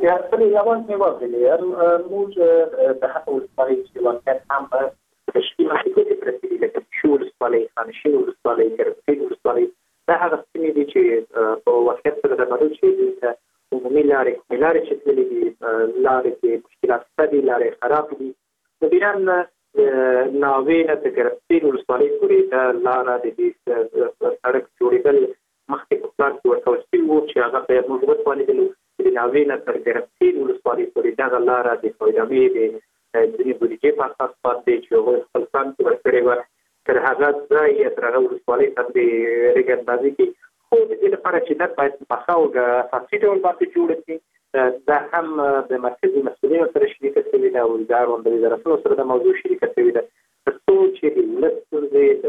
بله اول می‌وابلی موج به حق ولسوالی چې واقعیت هم تشکیل شده پرسیدی لکه شور ولسوالی خانشین ولسوالی کرپین ولسوالی دا هغه سیمې دي چې په واقعیت سره د مدو چې عمومي لارې چې تللې دي لارې کې مشکلات شته دي لارې خراب دي د بیران ناوې نه تر کرپین ولسوالۍ پورې دا لاره د سړک جوړېدل مخکې په پلان کې ورکول شوي وو چې هغه په موږ وتوانېدلو د ناوې نه تر کرپین ولسوالۍ پورې دغه لاره د فایدامې د ځینې بودیجې په اساس باندې چې هغوی خپل پلان کې ورکړې وه تر هغه ځای یا تر هغه ولسوالۍ ته د ریګ اندازې کې خو د دې لپاره چې دا باید په ښه او اساسي ډول باندې جوړه شي دا هم د مرکزي مسؤلینو سره شریکه شوې ده او د وزارتونو سره د موضوع شریکه شوې ده تر څو چې د ولس ستونزې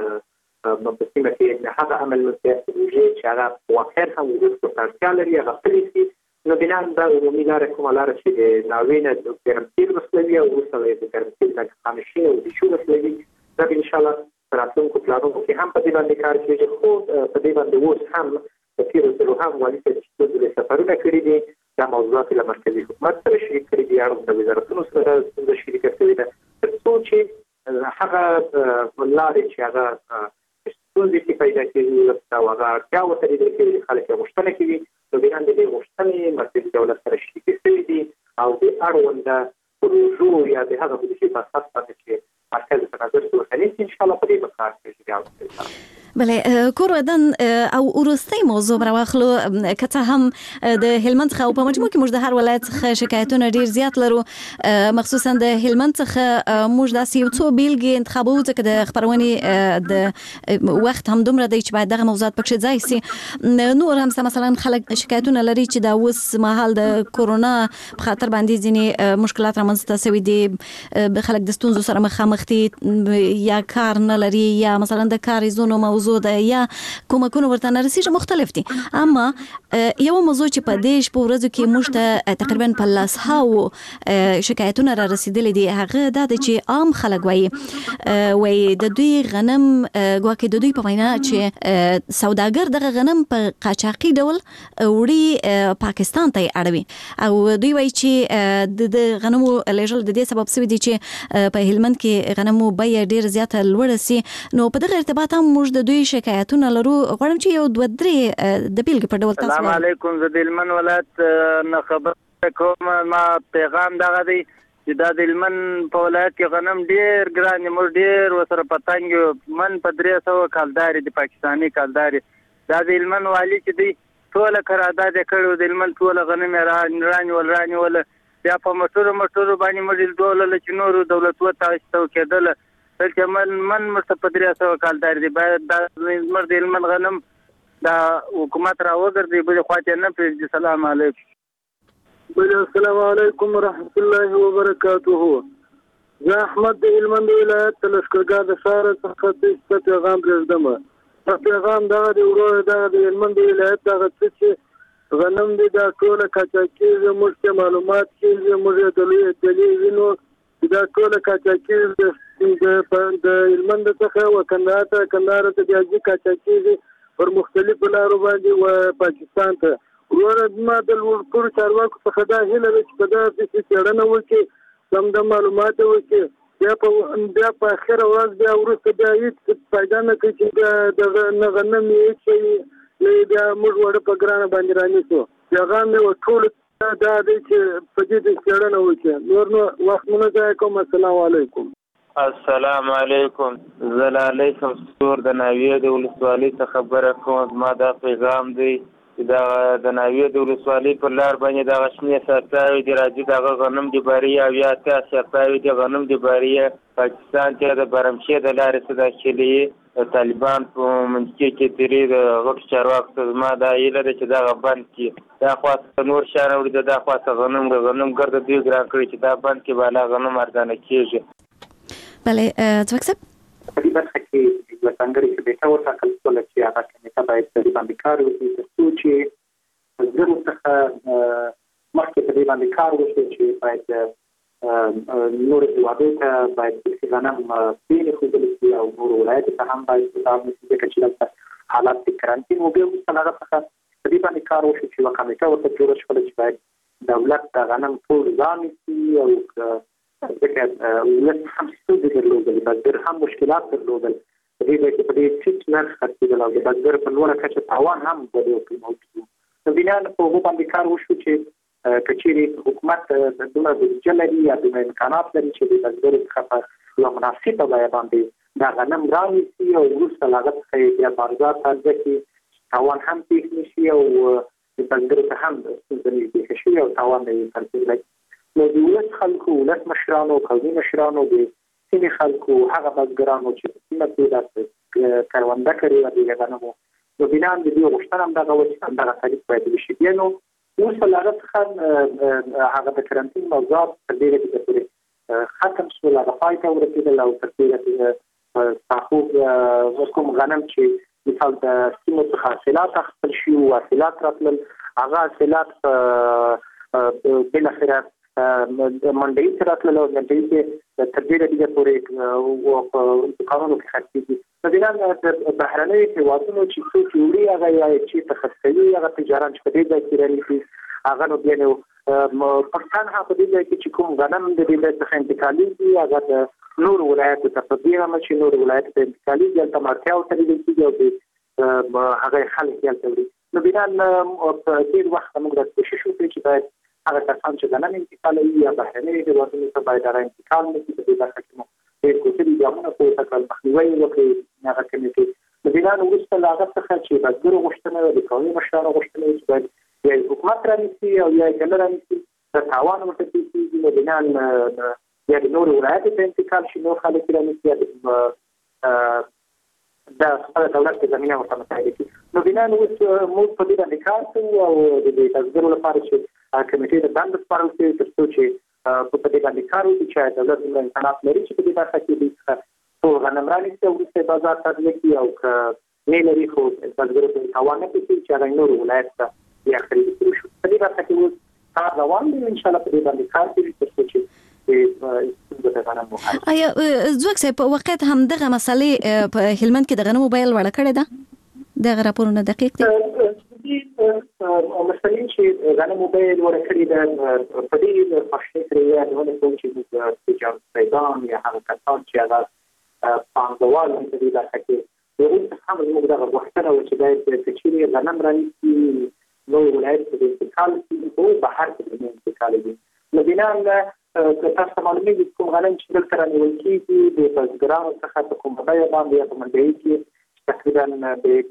په سیمه کې د هغه عمل ملکیت پروژې چې هغه واقعا هم ولس ته اړتیا لري هغه پلي شي نو بنا دا عمومي لاره کومه لاره چې د ناوې نه د ګرمسیر وسلوي او وروسته د ګرمسیر نه خانشین او د شو وسلوي دا به انشاءالله راتلونکو پلانونو کې هم په دې باندې کار کېږي خو په دې باندې اوس هم په تېرو ځلو هم والي صاحب چې څو سفرونه کړي دي دا موضوعات له مرکزي حکومت سره شریک کړي دي اړوند د وزارتونو سره ستونزه شریکه شوې ده تر څو چې هغه لارې چې هغه ستونزې کې پیدا کېږي او هغه اړتیا ورته لیدل کېږي خلک یې غوښتنه کوي نو بیا د دې غوښتنې مرکزي دولت سره شریکې شوي دي او د اړونده پروژو یا د هغه بودیجې په اساس باندې چې مرکز په نظر کې ورته ان شاء الله په دې به کار کوي. بله کور ودان او وروستۍ موضوع راواخلو که څه هم د هلمند څخه او په مجموع کې موږ د هر ولایت څخه شکایتونه ډیر زیات لرو مخصوصا د هلمند څخه موږ داسې یو څو بیلګې انتخابو ځکه د خپرونې د وخت هم دومره دی چې باید دغه موضوعات پکې ځای سي نور هم مثلا خلک شکایتونه لري چې دا اوس مهال د کورونا په خاطر باندې ځینې مشکلات رامنځته شوي دي خلک د ستونزو سره مخامخ دي یا کار نه لري یا مثلا د کار زونو موضوع ده یا کومکونه ورته نه رسیږي مختلف دي اما یو موضوع چې په دې شپو ورځو کې موږ ته تقریبا په لاسهاو شکایتونه را رسیدلې دي هغه دا چې عام خلک وایي د دوی غنم ګواکې د دوی په وینا چې سوداګر دغه غنم په قاچاقي ډول وړي پاکستان ته اړوي او دوی وایي چې د غنمو لیږل د دې سبب شوی دی چې په هلمند کې غنمو بیه ډیر زیاته لوړه سي نو په دغه ارتباط هم موږ د دوی شکایتونه لرو غواړم چې یو دوه درې د بیلګې په ډول تاسو السلام علیکم زه د هلمند ولایت نه خبر کوم ما پیغام دغه دی چې دا د هلمند په ولایت کې غنم ډیر ګران دي موږ ډیر ورسره پتنګ یو من په 300 کالداري د پاکستاني کالداري دا د هلمند والي چې دی ټول قرارداد کړو د هلمند ټول غنم راني ول بیا په موټرو باندې موږ ډول چې نور دولت وتاستو کېدل چې من مرته 300 کالداري دی باید دا مرد هلمند غنم دا حکومت را وګرځي بل خواته نه پرېږدي. سلام علیکم. السلام علیکم ورحمت الله وبرکاته. زه احمد د هلمند ولایت لښکرګاه د ښار څخه د پیغام پرېږدم پیغام دغه د ورور دغه د هلمند ولایت دغه چې غنم دی دا ټوله قاچاقي موږ ته معلومات کېږي موږ د لوی دلیل وینو دا ټوله قاچاقي د هلمند څخه و کندهار ته بیا قاچاقي پر مختلفو لارو باندې و پاکستان ته ورور ما د ټولو چارواکو څخه دا هیله ده چې په دغه څېړنه وکړي سم د معلومات وکړي بیا په اخره ورځ بیا وروسته بیا هېڅ فایده نه کوي چې دغه نه غنم یې هېڅ شی بیا موږ وړه په ګرانه باندې رانیسو پیغام مې ټولو دا دی چې په دې څېړنه وکړي نور نو وخت مو نه ضایع کوم. السلام علیکم. السلام علیکم. زه لالی شمسور د ناوې د ولسوالۍ څخه خبره کوم زما دا پیغام دی چې دا د ناوې د ولسوالۍ پر لار باندې دغه شنې سرتاوي دي راځي دغه غنم د باریه او یا اتیا سرتاوي دي غنم د باریه پاکستان ته د برمشې د لارې څخه داخلي طالبان په منځ کې تیرې د غټو چارواکو ته زما دا هیله ده چې دغه بند کړي دا خواته نور شیان وړي دا خواته غنم ګرده دوی ګران کړي چې دا بند کړي بالا غنم ارزانه کېږي. بله ځواکصب په دې برخه کې یوه ځانګړې کمیټه وټاکل شوله چې هغه کمیټه باید په دې باندې کار وکړي تر څو چې زرو څخه مخکې په دې باندې کار وشي چې باید نور هېوادو ته باید غنم پرېښودل شي او نورو ولایتو ته هم باید کتاب نشي ځکه چې دلته حالات د کرانتین و بیا وروسته له هغه څخه په دې باندې کار وشي چې یوه کمیټه ورته جوړه شوله چې باید دولت د غنم ټول ځان سي او ځکه ولس هم ستونزې درلودل بزګر هم مشکلات درلودل په دې ټیټ نرخ خرڅېدل او د بزګر په لوړه کچه تاوان هم موجود و نو بنا په هغو باندې کار وشو چې که چیرې حکومت دومره بودیجه لري یا دومره امکانات لري چې د بزګر څخه په یوه مناسبه بیه باندې دا غنم رانیسي او وروسته له هغه څخه یې بیا بازار ته عرضه کړي تاوان هم پېښ نه شي او د بزګرو ته هم ستونزه نه پېښه شي او تاوان نه یې خرڅېدلی نو د ولس خلکو ولس مشرانو قومي مشرانو د سیمې خلکو هغه بزګرانو چې په سیمه کې داسې کرونده کړې وه د غنمو نو بنا د دې غوښتنه همدغه وه چې همدغه تعریف باید وشي بیا نو وروسته له هغه څخه هغه د کرنټین موضوعات تر ډېره حده پورې ختم شول هغه پای ته ورسېدل او تر ډېره ساخوب کوم غنم چې مثال د سیمو څخه حاصلات اخیستل شي او حاصلات راتلل هغه حاصلات بالاخره منډۍ ته راتلل او منډۍ کې تر ډېره حده پورې دوکانونو کې خرڅېږي نو بنا بهرنیو هېوادونو چې څوک یې وړي هغه یا چې تخصصوي هغه تجاران چې په دې ځای کې رانیسي هغه نو بیا نو پښتانه په دې ځای کې چې کوم غنم د دې ځای څخه انتقالېږي هغه د نور ولایتو ته په دې امر چې نور ولایتو ته انتقالېږي هلته اړتیا ورته لیدل کېږي او هغه خلک یې هلته وړي نو بنا په ډېر وخت موږ دا کوشش وکړو چې باید هغه کسان چې غنم انتقالوي یا بهرنیو هېوادونو ته باید هغه انتقال نه کړي په دې برخه کې مو ډېر کوچني ګامونه پورته کړل مخنیوی یې وکړي هغه کمیټې نو بنا وروسته له هغه څخه چې بزګرو غوښتنه وه د قومي مشرانو غوښتنه وه چې باید یا حکومت رانیسي او یا یې نه رانیسي د تاوان ورته کېږي نو بنا یا د نورو ولایتو ته انتقال شي نور خلک یې رانیسي یا د خپله دولت په زمینه ورته مسایل کړي نو بنا اوس موږ په دې باندې کار کوو او د بزګرو لپاره چې کمیټې د دندې سپارل شوې تر څو چې په دې باندې کار وکړي چې دولت دومره امکانات لري چې په دې برخه کې دوی څخه ټول غنم رانیسي او وروسته یې بازار ته عرضه کړي او که نه لري خو بزګرو ته تاوان نه پېښېږي چې هغه نورو ولایت ته بیا خرید کړي شو په دې برخه کې اوس کار روان دی انشاءالله په دې باندې کار کوي تر څو چې آیا ځواک صاحب په واقعیت همدغه مسلې په هلمند کې د غنمو بیه لوړه کړې ده دغه راپورونه دقیق دي مثلا چې غنمو بیه لوړه کړې ده په دې پښتو کې یادونه کوم چې موږ تجارت پیدان یا هغه کسان چې هغه پانګوال په دې برخه کې هم موږ دغه غوښتنه وه چې باید کچېرې غنم رانیسي نو ولایت ته د انتقال او بهر ته د انتقال دي نو بنا که تاسو ته معلومېږي کوم غنم چې دلته رانیول کېږي د بزګرانو څخه په کومه بیه باندې یا په منډۍ کې تقریبا د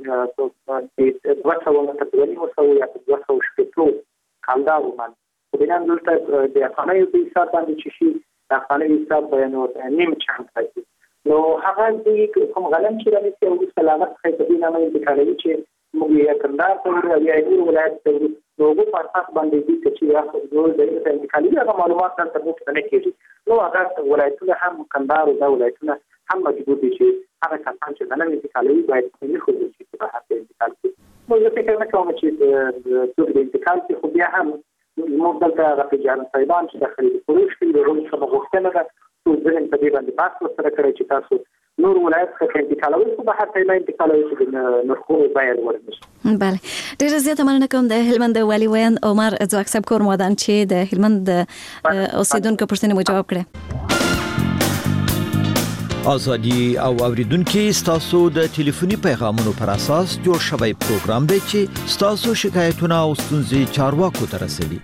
200 نه تر 200 یا 200 کالدارو باندې خو بنا دلته د افغانیو په حساب باندې چې شي د افغانیو حساب باید نیم چند راځي نو هغه کوم غنم چې رانیسي او وروسته له هغه څخه په دې نامه انتقالوي چې موږ یا کندهار ته وړو یا نور ولایت ته وړو نو هغو په اساس باندې دي چې هغه ځایونو ته انتقالوي هغه معلومات دلته موږ ته نه کېږي نو هغه ولایتونه هم کندهار او دا ولایتونه هم مجبور دي چې هغه کسان چې غنم انتقالوي باید پرېښودل شي چې بهر ته انتقال کړي نو زه فکر نه کوم چې څوک د انتقال کړي خو بیا هم زموږ دلته هغه تجارت صاحبان چې د خرید فروش کوي د هغوی څخه غوښتنه ده څو ذهن په دې باندې بحث ورسره کړی چې تاسو نور ولایت څخه انتقالوي خو بهر ته نه انتقالوي چې د نرخونو بیه لوړه نه شي بله ډېره زیاته مننه کوم د هلمند والي ویاند عمر ځواک صاحب کورمادان چې د هلمند اوسیدونکو پوښتنې مو جواب کړې ازادي او اوریدونکو ستاسو د ټلیفوني پیغامونو پر اساس جوړ شوی پروګرام دی چې ستاسو شکایتونه او ستونزې چارواکو ته رسوي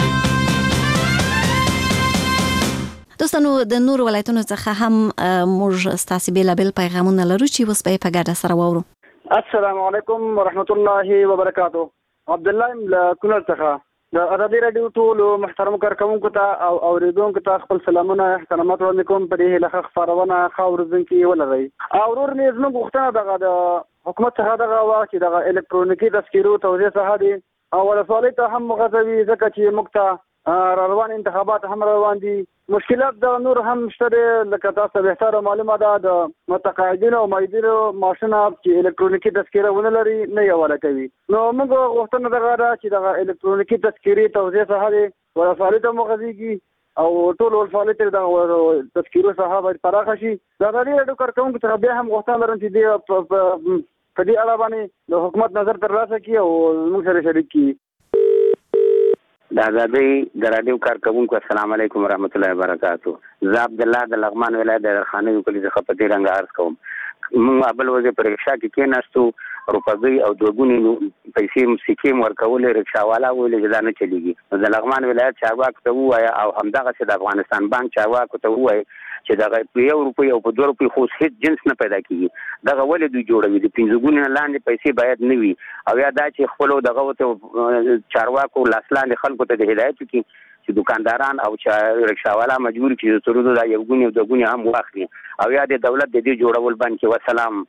دوستانو د نور ولایتونو څخه هم موږ ستاسو بیلابل پیغامونه لرو چې اوس به په ګډه سره واورو السلام علیکم ورحمت الله وبرکاتہ عبد الله کولر څخه د ازادي رادیو ټول محترم کارکونکو ته او اوریدونکو ته خپل سلامونه احترامات وړاندې کوم په دې لخوا خبرونه خاورځونکي ولري او ورور مې زموږ غوښتنه دغه د حکومت څخه دغه وا چې دغه الکترونیکي تذکیرو توزیع څخه دي او ولسوالۍ ته هم غځوي ځکه چې موږ ته روان انتخابات هم روان دي مشکلات د نور هم شته لکه تاسو به تر معلومه ده د متقاعدینو او مایدینو ماشینه چې الکترونیکي تذکیره ونه لري نه یواله کوي نو موږ غوښتنه دغه ده چې دغه الکترونیکي تذکیري توزیع څخه ولسوالۍ ته مغځيږي او ټول ولسوالۍ ته د تذکیرو څخه باید پراخه شي دا د دې کارکونکو څخه بیا هم غوښتنه لرم چې په دې اړه باندې د حکومت نظر ترلاسه کړي او موږ سره شریک کړي د ازادۍ د راډیو کارکونکو السلام علیکم ورحمت الله وبرکاتو. زه عبد الله د لغمان ولایت د خانوي کلی څخه په دې رنګ عرض کوم. موږ ابل وځي پر رکشا کې کېناستو، روپګي او دوګونی پیسې سکیم ورکولې، رکشاوالا ویل چې دا نه چلیږي. د لغمان ولایت چارواکو ته ووایه او همدغه چې د افغانستان بانک چارواکو ته ووایه چې دغه په 1 روپۍ او په 2 روپۍ خو هیڅ جنس نه پیدا کیږي. دغه ولې دوی جوړوي؟ د 15 ګونې لاندې پیسې باید نه وي، او یا دا چې خپل دغه چارواکو لاسلاندې خلکو ته د هدایت کوي چې دکانداران او رکشاوالا مجبور کړي چې ترونه دا 1 ګونې او 2 ګونې هم واخلي، او یا د دولت د دې جوړول بند کړي. والسلام.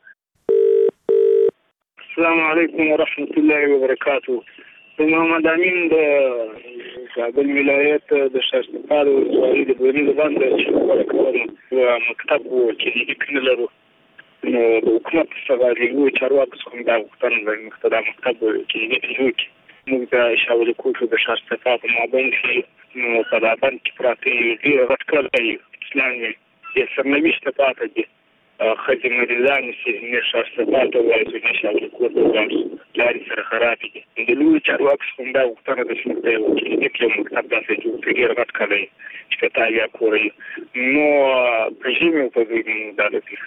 السلام علیکم ورحمت الله وبرکاتو. محمد امین د کابل ولایت د شاشتپال ولسوالۍ د بونیز باندې شکر کوم. مکتب چې لیکنه لرو نو د حکومت څخه د یو چارواکو څخه دا غوښتنه ده چې مکتب چې لیکنه موږ ته شاول کوټو د شاشتپال په مابین کې نو په دابن کې پراته دي راټکل اسلامي یې سرنوشت پاتې دي. خځې مریضانې چې نه شاشتپال ته وایي چې شاول کوټو لارې سره خراب دي. د لوی چارواکو څخه دا غوښتنه ده چې موږ یو کې مکتب داسې جوړ کړي ډېر غټ کړی چې په تایا کوري نو رژیم په دې دالتي.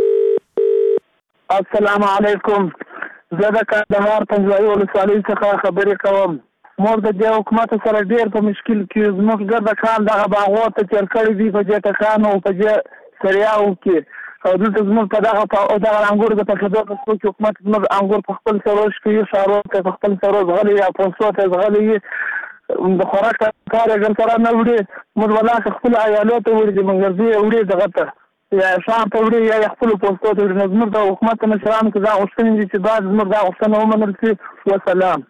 السلام علیکم. زه د کندهار پنځوایي ولسوالۍ څخه خبرې کوم. موږ د دې حکومت سره ډېر په مشکل کې زموږ ګرده کان دغه باغو ته چېر کړي دي په جټکانو او په سریاو کې، او دلته زموږ په دغه انګور د پخېدو په څو کې حکومت زموږ انګور په خپل سروش کې شارو ته په خپل سروش غلي یا پوسټو ته غلي د خوراک کار یې ګرځره نه وړي. موږ ولاکه خپل عیالو ته وړي چې منګرځي وړي دغه ته یا شام ته وړي یا خپل پوسټو ته وړي. زموږ د حکومت مشرانو کې دا غوښتنې دي چې باید زموږ دا غوښتنه ومنل شي. وسلام.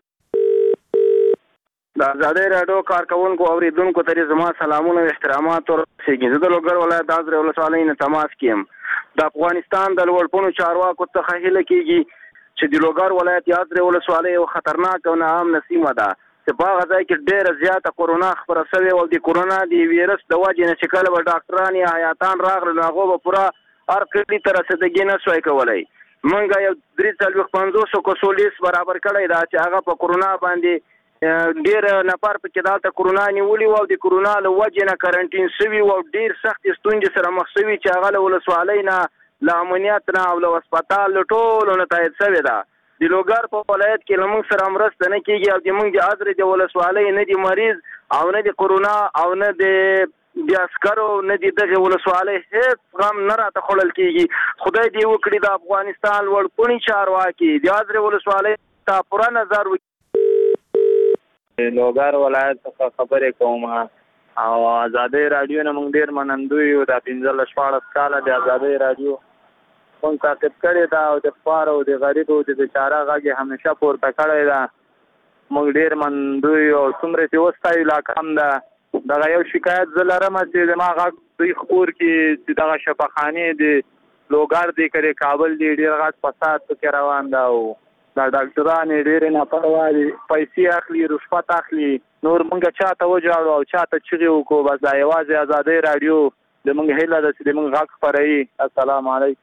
د ازادۍ راډیو کارکونکو اوریدونکو ته زما سلامونه او احترامات ورسیږي. زه د لوګر ولایت د ازرې ولسوالۍ نه تماس کوم. د افغانستان د لوړپوړو چارواکو څخه هیله کیږي چې د لوګر ولایت د ازرې ولسوالۍ یو خطرناک او ناامنه سیمه ده چې په هغه ځای کې ډېره زیاته کورونا خپره شوې او د کورونا د ویروس د وجې نه چې کله به ډاکټران یا حیاتان راغلل هغو به پوره هر کلي ته رسېدګي نه شوی کولی. موږ یو 350 کسو لیست برابر کړی ده چې هغه په کورونا باندې ډېر نفر پکې دلته کورونا نیولي وو او د کورونا له وجې نه کرنټین شوي وو او ډېر سختې ستونزې سره مخ شوي چې هغه له ولسوالۍ نه له امنیت نه او له هسپتال له ټولو نه تایید شوې ده. د لوګر په ولایت کې له موږ سره مرسته نه کېږي او د موږ د ازرې د ولسوالۍ نه د مریض او نه د کورونا او نه د عسکرو نه د دغې ولسوالۍ هېڅ غم نه راته خوړل کېږي. خدای دې وکړي د افغانستان لوړپوړي چارواکي د ازرې ولسوالۍ ته پوره نظر وکړي. لوګر ولایت څخه خبرې کوم او ازادۍ راډیو نه موږ ډېر منندوی یو. دا 15-14 کاله د ازادۍ راډیو موږ تعقیب کړې ده او د خوار او د غریب او د بیچاره غږ یې همیشه پورته کړی ده. موږ ډېر منندوی یو او څومره چې وستایو لا کم ده. دغه یو شکایت زه لرم چې زما غږ دوی خپور کړي چې دغه شفاخانې د لوګر دی که د کابل دی ډېر غټ فساد پکې روان ده او دا ډاکټران ډېرې ناپروا دي، پیسې اخلي، رشوت اخلي. نور موږ چاته وجاړو او چاته چغې وکړو. بس دا یوازې ازادۍ راډیو د موږ هیله ده چې د موږ غږ خپروي. السلام علیکم.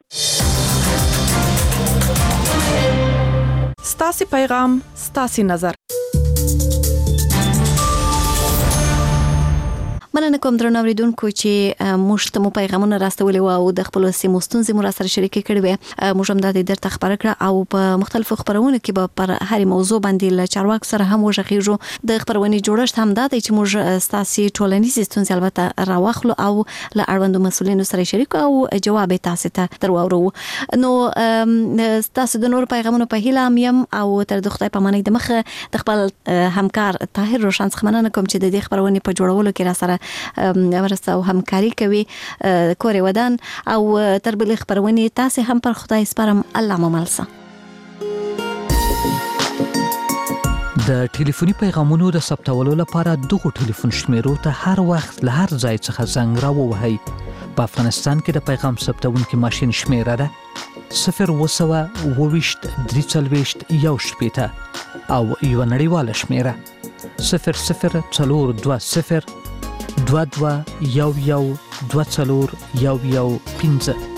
ستاسې پیغام ستاسې نظر. مننه کوم درنو اوریدونکو چې موږ ته مو پیغامونه راستولي او د خپل سیمو ستونزې مو سره شریک کړي وي. موږ هم د درته خبره کړه او په مختلفو خبرونو کې به پر هر موضوع باندې له چارواکو سره هم وژغېږو. د خبرونې جوړښت هم دا دی چې موږ ستاسې ټولنیزې ستونزې البته راواخلو او له اړوندو مسؤلینو سره شریک او جواب تاسو ته درواورو. نو تاسو د نور پیغامونو په هیله یم او تر د خدای په امان د مخه د خپل همکار طاهر روشن څخه مننه کوم چې د دې خبرونې په جوړولو کې را سره مرسته او همکاري کوي. کور ودان او تر بل خبرونې تاسو هم پر خدای سپارم. الله مو ملسه. د ټلیفوني پیغامونو د ثبتولو لپاره دغه ټلیفون شمیرو ته هر وخت له هر ځای څخه زنګ راووهئ. په افغانستان کې د پیغام ثبتونکي ماشین شمیره ده 0202341 او یو نړیواله شمیره 00420221124115.